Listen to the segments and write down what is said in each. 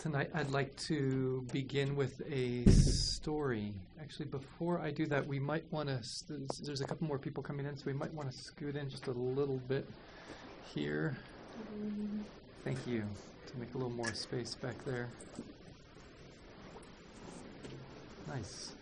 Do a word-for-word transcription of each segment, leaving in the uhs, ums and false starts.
Tonight I'd like to begin with a story. Actually, before I do that, we might want to, there's a couple more people coming in, so we might want to scoot in just a little bit here. Thank you, to make a little more space back there. Nice.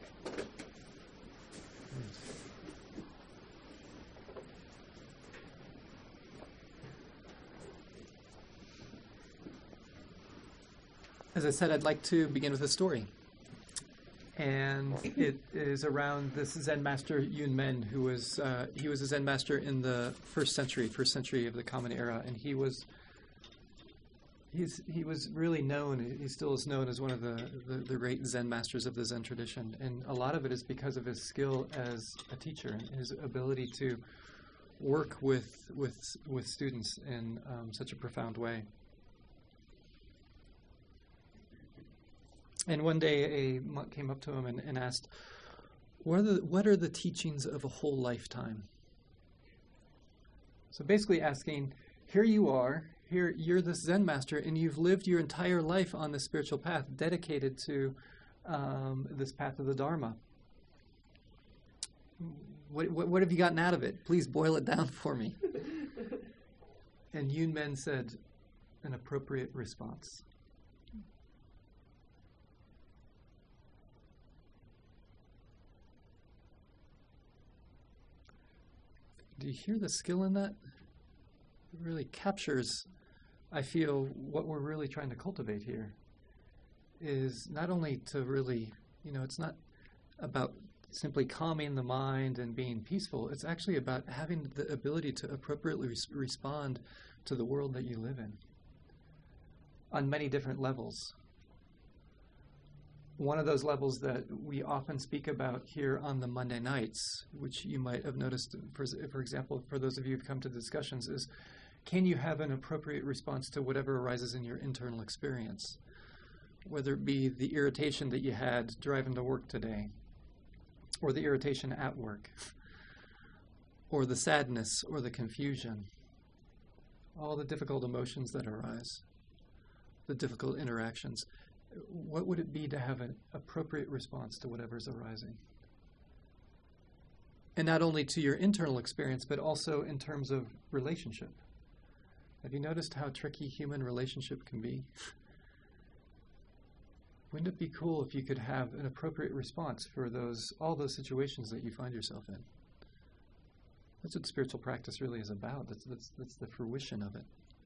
As I said, I'd like to begin with a story. And it is around this Zen master Yun Men, who was uh, he was a Zen master in the first century, first century of the Common Era, and he was he's he was really known. He still is known as one of the, the, the great Zen masters of the Zen tradition, and a lot of it is because of his skill as a teacher and his ability to work with with with students in um, such a profound way. And one day a monk came up to him and, and asked, what are, the, what are the teachings of a whole lifetime? So basically asking, here you are, here you're this Zen master, and you've lived your entire life on this spiritual path, dedicated to um, this path of the Dharma. What, what, what have you gotten out of it? Please boil it down for me. And Yun Men said, an appropriate response. Do you hear the skill in that? It really captures, I feel, what we're really trying to cultivate here is not only to really, you know, it's not about simply calming the mind and being peaceful. It's actually about having the ability to appropriately res- respond to the world that you live in on many different levels. One of those levels that we often speak about here on the Monday nights, which you might have noticed, for, for example, for those of you who've come to discussions, is can you have an appropriate response to whatever arises in your internal experience? Whether it be the irritation that you had driving to work today, or the irritation at work, or the sadness or the confusion, all the difficult emotions that arise, the difficult interactions. What would it be to have an appropriate response to whatever's arising? And not only to your internal experience, but also in terms of relationship. Have you noticed how tricky human relationship can be? Wouldn't it be cool if you could have an appropriate response for those all those situations that you find yourself in? That's what spiritual practice really is about. That's, that's, that's the fruition of it.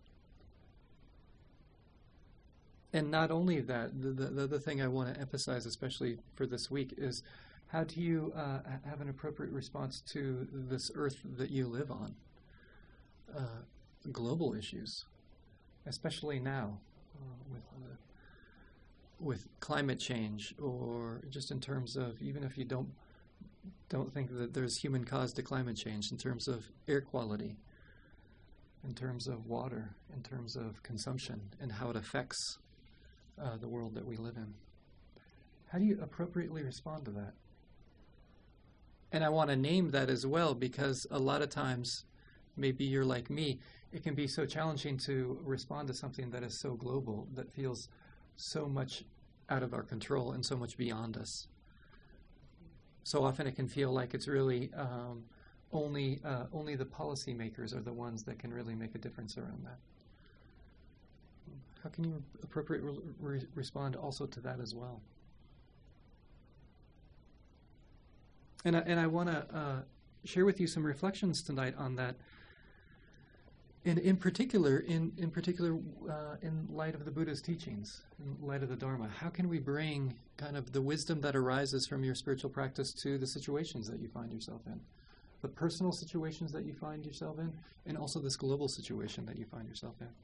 And not only that, the, the, the other thing I want to emphasize, especially for this week, is how do you uh, have an appropriate response to this earth that you live on? Uh, global issues, especially now uh, with, uh, with climate change, or just in terms of, even if you don't, don't think that there's human cause to climate change, in terms of air quality, in terms of water, in terms of consumption, and how it affects Uh, the world that we live in. How do you appropriately respond to that? And I want to name that as well, because a lot of times, maybe you're like me, it can be so challenging to respond to something that is so global, that feels so much out of our control and so much beyond us. So often it can feel like it's really um, only uh, only the policymakers are the ones that can really make a difference around that. How can you appropriately re- respond also to that as well? And I, and I want to uh, share with you some reflections tonight on that. And in particular, in in particular, uh, in light of the Buddha's teachings, in light of the Dharma, how can we bring kind of the wisdom that arises from your spiritual practice to the situations that you find yourself in, the personal situations that you find yourself in, and also this global situation that you find yourself in?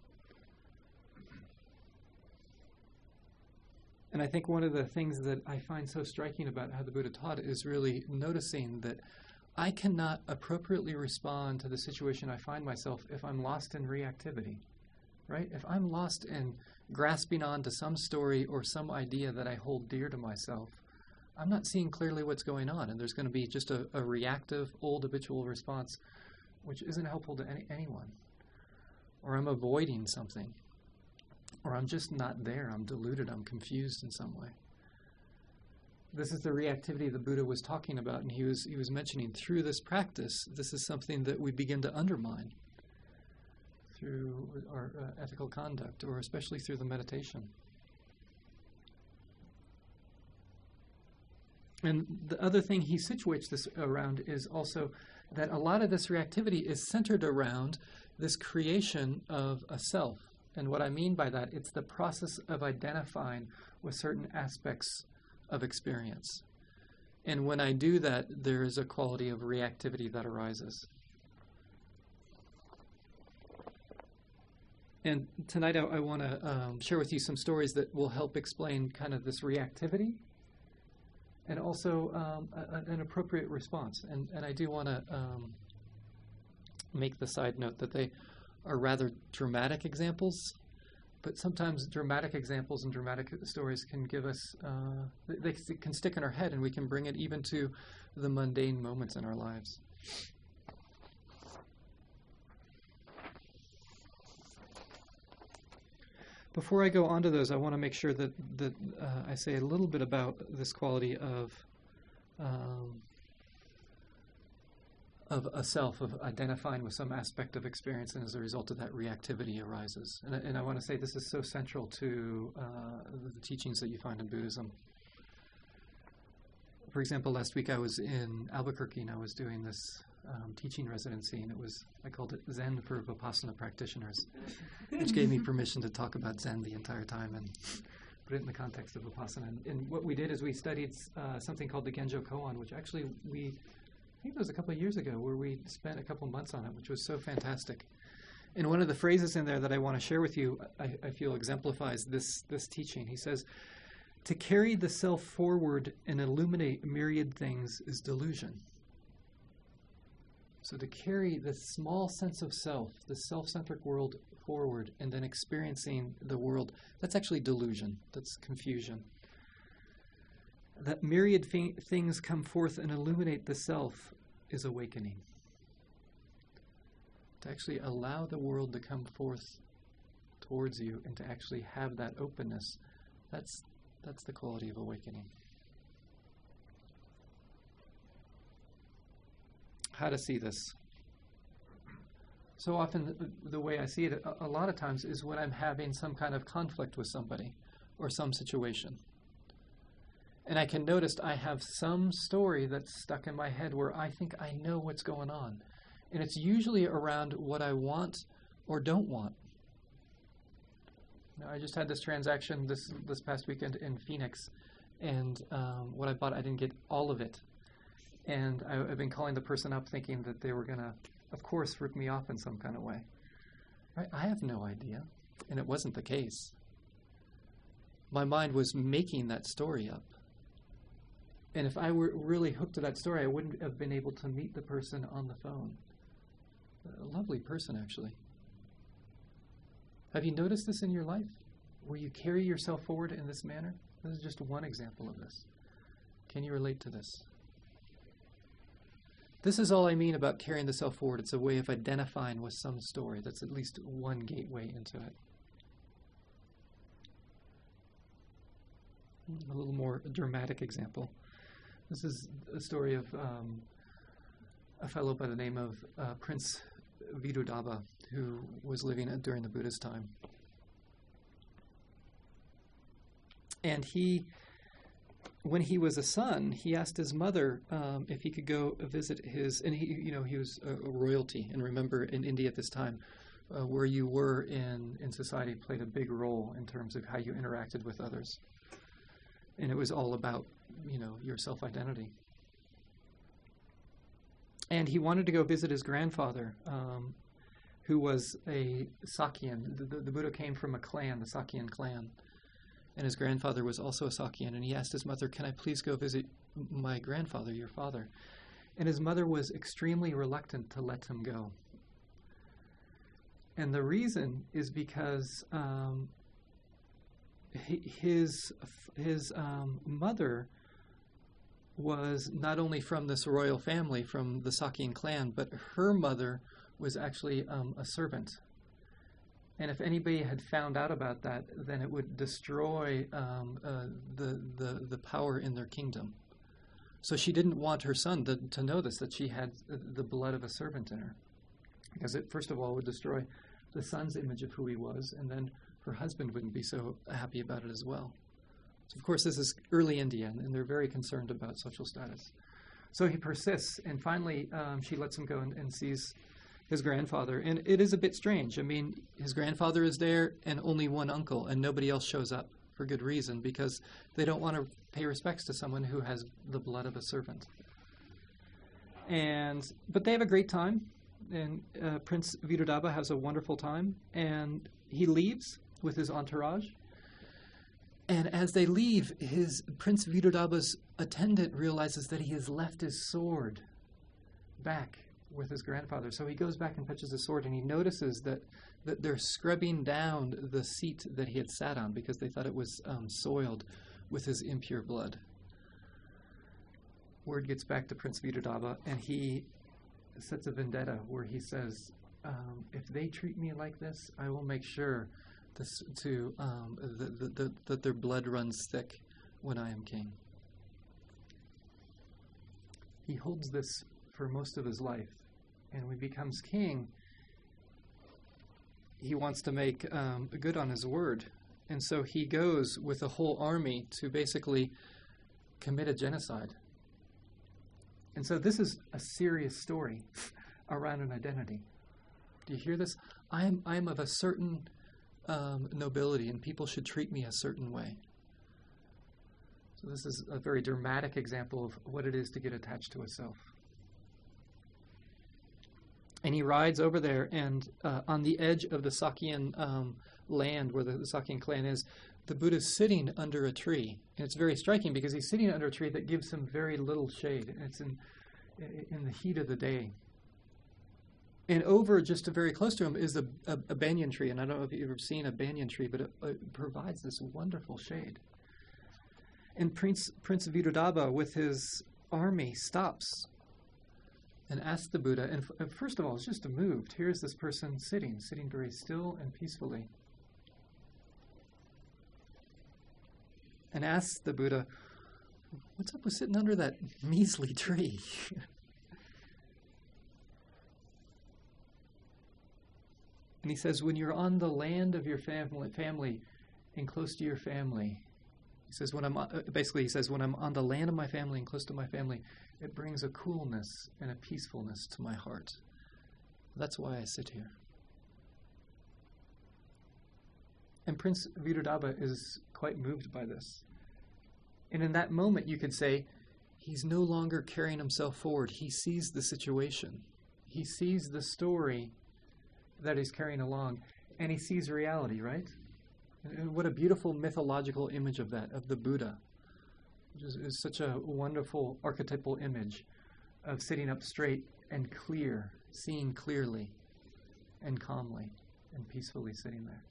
And I think one of the things that I find so striking about how the Buddha taught is really noticing that I cannot appropriately respond to the situation I find myself if I'm lost in reactivity, right? If I'm lost in grasping on to some story or some idea that I hold dear to myself, I'm not seeing clearly what's going on, and there's going to be just a, a reactive, old habitual response, which isn't helpful to any, anyone. Or I'm avoiding something. or I'm just not there. I'm deluded. I'm confused in some way. This is the reactivity the Buddha was talking about, and he was he was mentioning through this practice, this is something that we begin to undermine through our uh, ethical conduct, or especially through the meditation. And the other thing he situates this around is also that a lot of this reactivity is centered around this creation of a self. And what I mean by that, it's the process of identifying with certain aspects of experience. And when I do that, there is a quality of reactivity that arises. And tonight I, I want to um, share with you some stories that will help explain kind of this reactivity and also um, a, an appropriate response. And, and I do want to um, make the side note that they are rather dramatic examples, but sometimes dramatic examples and dramatic stories can give us, uh, they, they can stick in our head, and we can bring it even to the mundane moments in our lives. Before I go on to those, I want to make sure that, that uh, I say a little bit about this quality of um, of a self, of identifying with some aspect of experience, and as a result of that, reactivity arises. And, and I want to say this is so central to uh, the teachings that you find in Buddhism. For example, last week I was in Albuquerque, and I was doing this um, teaching residency, and it was, I called it Zen for Vipassana practitioners, which gave me permission to talk about Zen the entire time and put it in the context of Vipassana. And, and what we did is we studied uh, something called the Genjo Koan, which actually we I think it was a couple of years ago where we spent a couple of months on it, which was so fantastic. And one of the phrases in there that I want to share with you, I, I feel exemplifies this, this teaching. He says, to carry the self forward and illuminate myriad things is delusion. So to carry the small sense of self, the self-centric world forward, and then experiencing the world, that's actually delusion. That's confusion. That myriad f- things come forth and illuminate the self is awakening. To actually allow the world to come forth towards you and to actually have that openness, that's that's the quality of awakening. How to see this? So often the, the way I see it a, a lot of times is when I'm having some kind of conflict with somebody or some situation. And I can notice I have some story that's stuck in my head where I think I know what's going on. And it's usually around what I want or don't want. Now, I just had this transaction this this past weekend in Phoenix, and um, what I bought, I didn't get all of it. And I, I've been calling the person up thinking that they were going to, of course, rip me off in some kind of way. Right? I have no idea, and it wasn't the case. My mind was making that story up. And if I were really hooked to that story, I wouldn't have been able to meet the person on the phone. A lovely person, actually. Have you noticed this in your life, where you carry yourself forward in this manner? This is just one example of this. Can you relate to this? This is all I mean about carrying the self forward. It's a way of identifying with some story. That's at least one gateway into it. A little more dramatic example. This is a story of um, a fellow by the name of uh, Prince Vidudaba, who was living during the Buddha's time. And he, when he was a son, he asked his mother um, if he could go visit his, and he, you know, he was a, a royalty. And remember, in India at this time, uh, where you were in, in society played a big role in terms of how you interacted with others. And it was all about, you know, your self-identity. And he wanted to go visit his grandfather, um, who was a Sakyan. The, the, the Buddha came from a clan, the Sakyan clan. And his grandfather was also a Sakyan. And he asked his mother, can I please go visit my grandfather, your father? And his mother was extremely reluctant to let him go. And the reason is because um, his his um, mother was not only from this royal family, from the Sakyan clan, but her mother was actually um, a servant. And if anybody had found out about that, then it would destroy um, uh, the, the, the power in their kingdom. So she didn't want her son to, to know this, that she had the blood of a servant in her. Because it, first of all, would destroy the son's image of who he was, and then her husband wouldn't be so happy about it as well. So, of course, this is early India, and they're very concerned about social status. So he persists, and finally um, she lets him go and, and sees his grandfather. And it is a bit strange. I mean, his grandfather is there and only one uncle, and nobody else shows up for good reason, because they don't want to pay respects to someone who has the blood of a servant. And but they have a great time, and uh, Prince Vidurdhaba has a wonderful time, and he leaves with his entourage. And as they leave, his Prince Vidurdhaba's attendant realizes that he has left his sword back with his grandfather. So he goes back and fetches his sword, and he notices that, that they're scrubbing down the seat that he had sat on because they thought it was um, soiled with his impure blood. Word gets back to Prince Vidurdhaba, and he sets a vendetta where he says, um, if they treat me like this, I will make sure this, to um, the, the, the, that their blood runs thick when I am king. He holds this for most of his life, and when he becomes king, he wants to make um, good on his word, and so he goes with a whole army to basically commit a genocide. And so this is a serious story around an identity. Do you hear this? I am I am of a certain um, nobility, and people should treat me a certain way. So this is a very dramatic example of what it is to get attached to a self. And he rides over there, and uh, on the edge of the Sakyan um, land where the, the Sakyan clan is, the Buddha's sitting under a tree. And it's very striking because he's sitting under a tree that gives him very little shade. And it's in, in the heat of the day. And over, just very close to him, is a, a, a banyan tree. And I don't know if you've ever seen a banyan tree, but it, it provides this wonderful shade. And Prince, Prince Vidurdhaba, with his army, stops and asks the Buddha, and f- first of all, it's just moved. Here's this person sitting, sitting very still and peacefully. And asks the Buddha, what's up with sitting under that measly tree? And he says, when you're on the land of your family, family and close to your family, he says, when I'm uh, basically he says, when I'm on the land of my family and close to my family, it brings a coolness and a peacefulness to my heart. That's why I sit here. And Prince Vidurdhaba is quite moved by this. And in that moment, you could say, he's no longer carrying himself forward. He sees the situation. He sees the story that he's carrying along, and he sees reality, right? And what a beautiful mythological image of that, of the Buddha, which is, is such a wonderful archetypal image of sitting up straight and clear, seeing clearly and calmly and peacefully sitting there.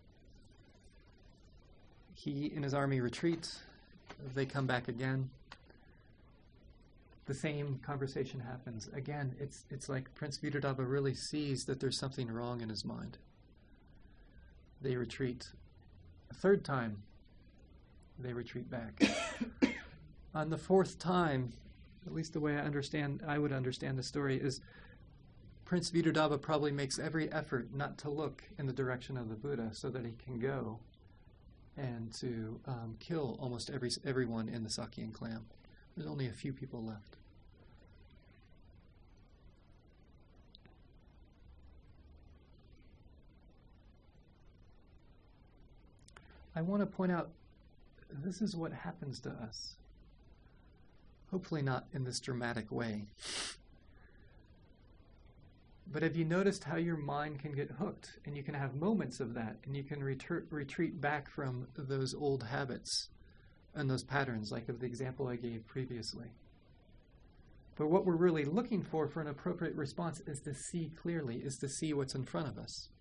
He and his army retreat. They come back again. The same conversation happens. Again, it's it's like Prince Vidurdhaba really sees that there's something wrong in his mind. They retreat. A third time, they retreat back. On the fourth time, at least the way I understand, I would understand the story, is Prince Vidurdhaba probably makes every effort not to look in the direction of the Buddha so that he can go and to um, kill almost every everyone in the Sakyan clan. There's only a few people left. I want to point out, this is what happens to us. Hopefully not in this dramatic way. But have you noticed how your mind can get hooked? And you can have moments of that, and you can retur- retreat back from those old habits and those patterns, like of the example I gave previously. But what we're really looking for for an appropriate response is to see clearly, is to see what's in front of us.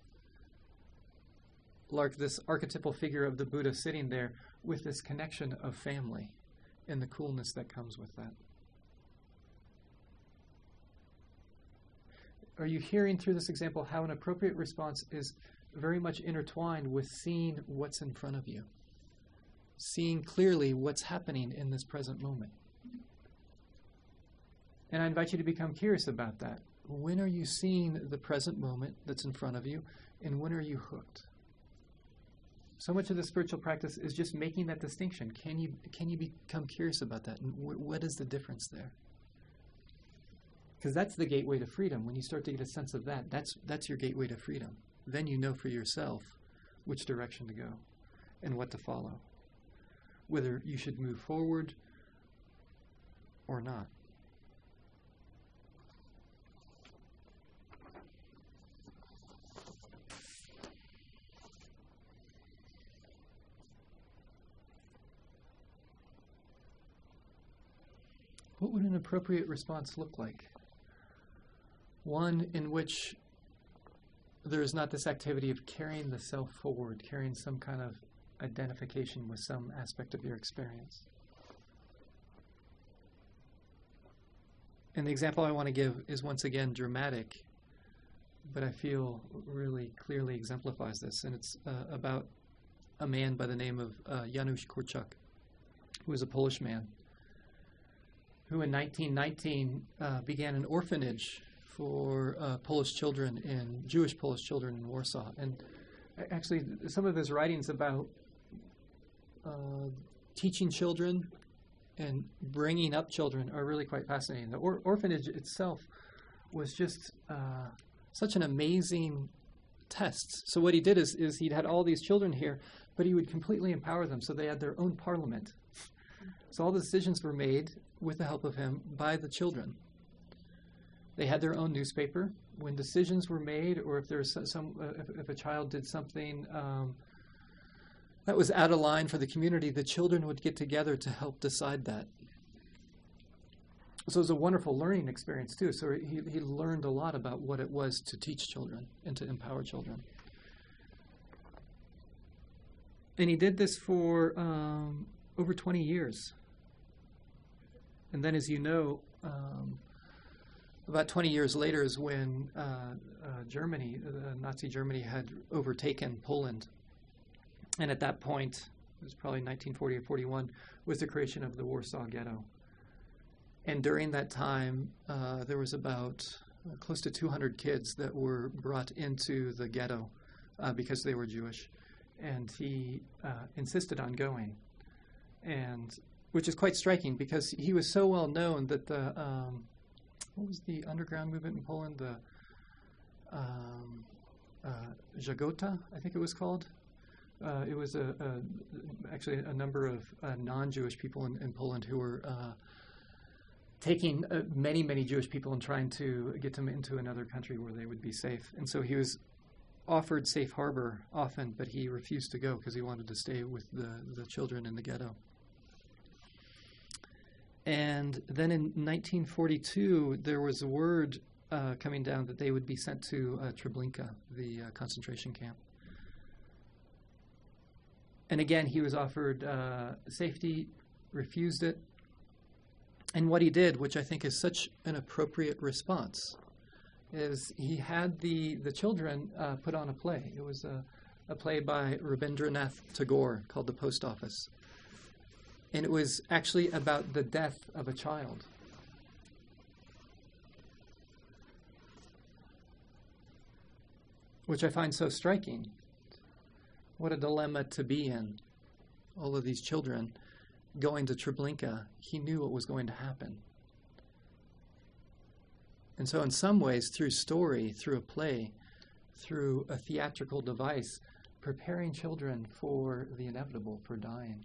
Like this archetypal figure of the Buddha sitting there with this connection of family and the coolness that comes with that. Are you hearing through this example how an appropriate response is very much intertwined with seeing what's in front of you, seeing clearly what's happening in this present moment. And I invite you to become curious about that. When are you seeing the present moment that's in front of you, and when are you hooked? So much of the spiritual practice is just making that distinction. Can you can you become curious about that? And wh- what is the difference there? Because that's the gateway to freedom. When you start to get a sense of that, that's that's your gateway to freedom. Then you know for yourself which direction to go and what to follow, whether you should move forward or not. What would an appropriate response look like? One in which there is not this activity of carrying the self forward, carrying some kind of identification with some aspect of your experience. And the example I want to give is once again dramatic, but I feel really clearly exemplifies this. And it's uh, about a man by the name of uh, Janusz Korczak, who was a Polish man, who in nineteen nineteen uh, began an orphanage for uh, Polish children in Jewish Polish children in Warsaw. And actually, some of his writings about uh, teaching children and bringing up children are really quite fascinating. The or- orphanage itself was just uh, such an amazing test. So what he did is, is he'd had all these children here, but he would completely empower them so they had their own parliament. So all the decisions were made with the help of him by the children. They had their own newspaper. When decisions were made, or if there was some, uh, if, if a child did something um, that was out of line for the community, the children would get together to help decide that. So it was a wonderful learning experience too. So he, he learned a lot about what it was to teach children and to empower children. And he did this for um, over twenty years. And then, as you know, um, about twenty years later is when uh, uh, Germany, uh, Nazi Germany, had overtaken Poland. And at that point, it was probably nineteen forty or forty-one, was the creation of the Warsaw Ghetto. And during that time, uh, there was about uh, close to two hundred kids that were brought into the ghetto uh, because they were Jewish. And he uh, insisted on going. And which is quite striking because he was so well known that the, um, what was the underground movement in Poland? The um, uh, Żegota, I think it was called. Uh, it was a, a, actually a number of uh, non-Jewish people in, in Poland who were uh, taking uh, many, many Jewish people and trying to get them into another country where they would be safe. And so he was offered safe harbor often, but he refused to go because he wanted to stay with the, the children in the ghetto. And then in nineteen forty-two, there was a word uh, coming down that they would be sent to uh, Treblinka, the uh, concentration camp. And again, he was offered uh, safety, refused it. And what he did, which I think is such an appropriate response, is he had the, the children uh, put on a play. It was a, a play by Rabindranath Tagore called The Post Office. And it was actually about the death of a child. Which I find so striking. What a dilemma to be in. All of these children going to Treblinka, he knew what was going to happen. And so in some ways, through story, through a play, through a theatrical device, preparing children for the inevitable, for dying.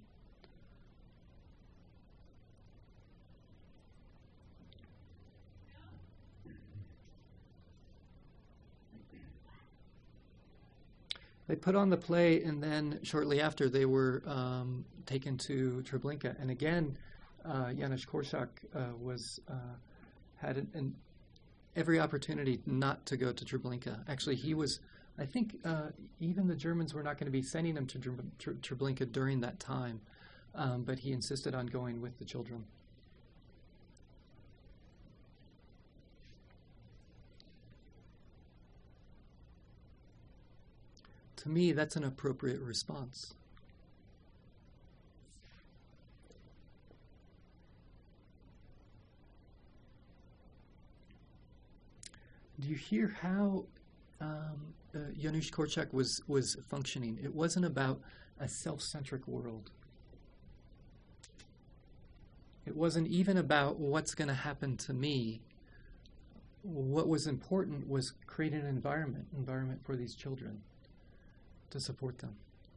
They put on the play, and then shortly after, they were um, taken to Treblinka. And again, uh, Janusz Korczak uh, was uh, had an, an every opportunity not to go to Treblinka. Actually, he was. I think uh, even the Germans were not going to be sending him to Tre- Treblinka during that time, um, but he insisted on going with the children. To me, that's an appropriate response. Do you hear how um, uh, Janusz Korczak was, was functioning? It wasn't about a self-centric world. It wasn't even about what's going to happen to me. What was important was creating an environment, environment for these children to support them.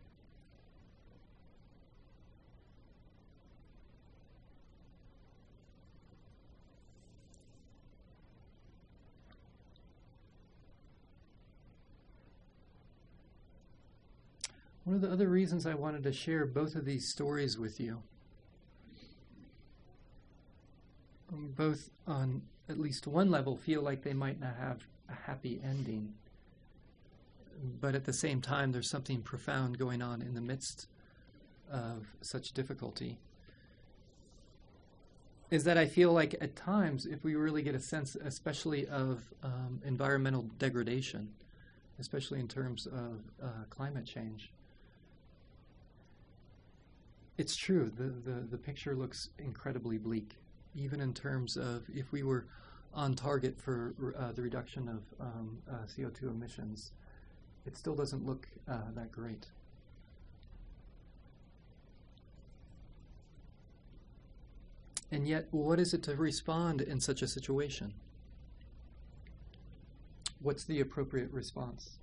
One of the other reasons I wanted to share both of these stories with you, both on at least one level feel like they might not have a happy ending, but at the same time there's something profound going on in the midst of such difficulty, is that I feel like at times, if we really get a sense, especially of um, environmental degradation, especially in terms of uh, climate change, it's true, the, the, the picture looks incredibly bleak, even in terms of if we were on target for uh, the reduction of um, uh, C O two emissions, it still doesn't look uh, that great. And yet, what is it to respond in such a situation? What's the appropriate response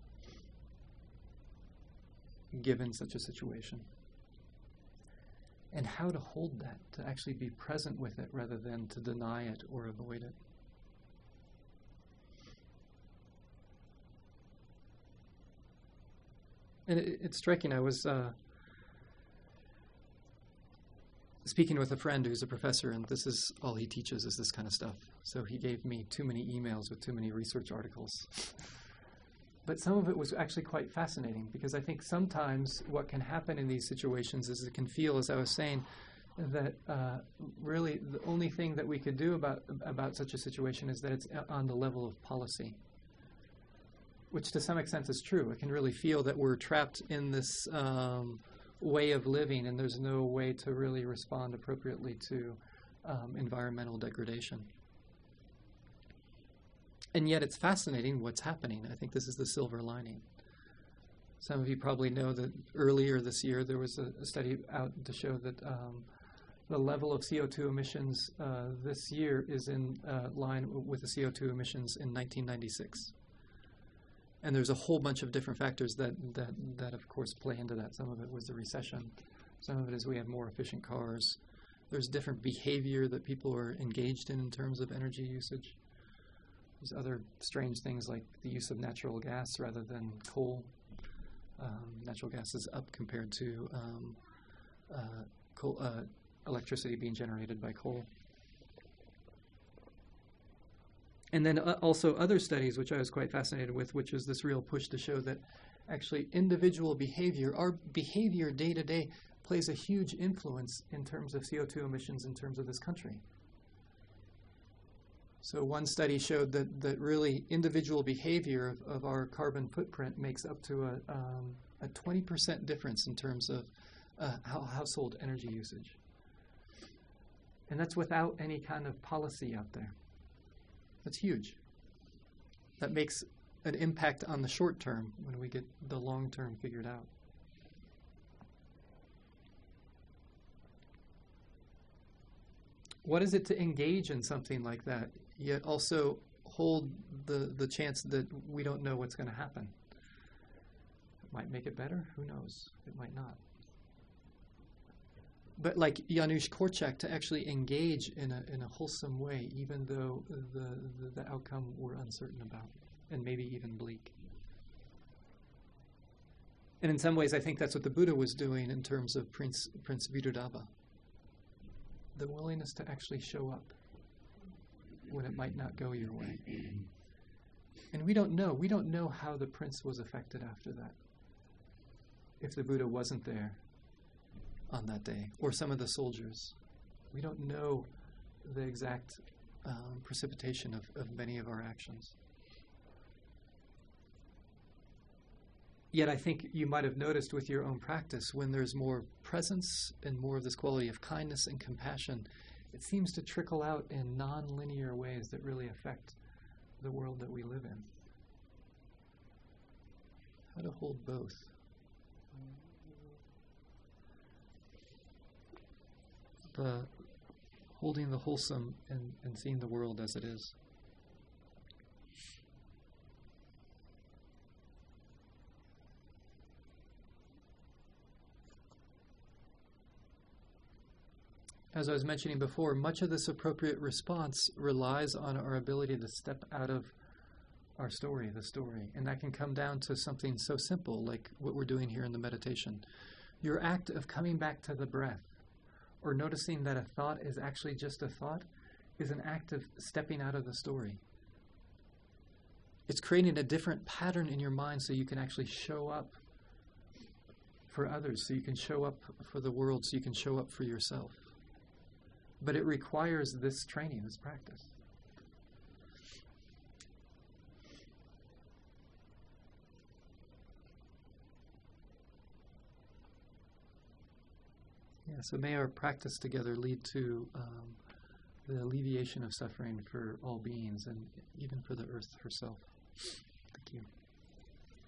given such a situation? And how to hold that, to actually be present with it rather than to deny it or avoid it. And it, it's striking. I was uh, speaking with a friend who's a professor, and this is all he teaches is this kind of stuff. So he gave me too many emails with too many research articles. But some of it was actually quite fascinating, because I think sometimes what can happen in these situations is it can feel, as I was saying, that uh, really the only thing that we could do about about such a situation is that it's on the level of policy, which to some extent is true. It can really feel that we're trapped in this um, way of living, and there's no way to really respond appropriately to um, environmental degradation. And yet it's fascinating what's happening. I think this is the silver lining. Some of you probably know that earlier this year there was a, a study out to show that um, the level of C O two emissions uh, this year is in uh, line with the C O two emissions in nineteen ninety-six. And there's a whole bunch of different factors that, that, that of course play into that. Some of it was the recession. Some of it is we have more efficient cars. There's different behavior that people are engaged in in terms of energy usage. There's other strange things like the use of natural gas rather than coal. Um, natural gas is up compared to um, uh, coal, uh, electricity being generated by coal. And then uh, also other studies, which I was quite fascinated with, which is this real push to show that actually individual behavior, our behavior day to day, plays a huge influence in terms of C O two emissions in terms of this country. So one study showed that, that really individual behavior of, of our carbon footprint makes up to a, um, a twenty percent difference in terms of uh, how household energy usage. And that's without any kind of policy out there. That's huge. That makes an impact on the short term when we get the long term figured out. What is it to engage in something like that, yet also hold the, the chance that we don't know what's going to happen? It might make it better. Who knows? It might not. But like Janusz Korczak, to actually engage in a in a wholesome way, even though the, the, the outcome we're uncertain about, and maybe even bleak. And in some ways, I think that's what the Buddha was doing in terms of Prince Prince Vidudaba. The willingness to actually show up when it might not go your way. And we don't know. We don't know how the prince was affected after that, if the Buddha wasn't there on that day, or some of the soldiers. We don't know the exact um, precipitation of, of many of our actions. Yet I think you might have noticed with your own practice, when there's more presence and more of this quality of kindness and compassion, it seems to trickle out in non-linear ways that really affect the world that we live in. How to hold both. The holding the wholesome and, and seeing the world as it is. As I was mentioning before, much of this appropriate response relies on our ability to step out of our story, the story. And that can come down to something so simple like what we're doing here in the meditation. Your act of coming back to the breath, or noticing that a thought is actually just a thought, is an act of stepping out of the story. It's creating a different pattern in your mind so you can actually show up for others, so you can show up for the world, so you can show up for yourself. But it requires this training, this practice. Yeah, so may our practice together lead to um, the alleviation of suffering for all beings and even for the earth herself. Thank you.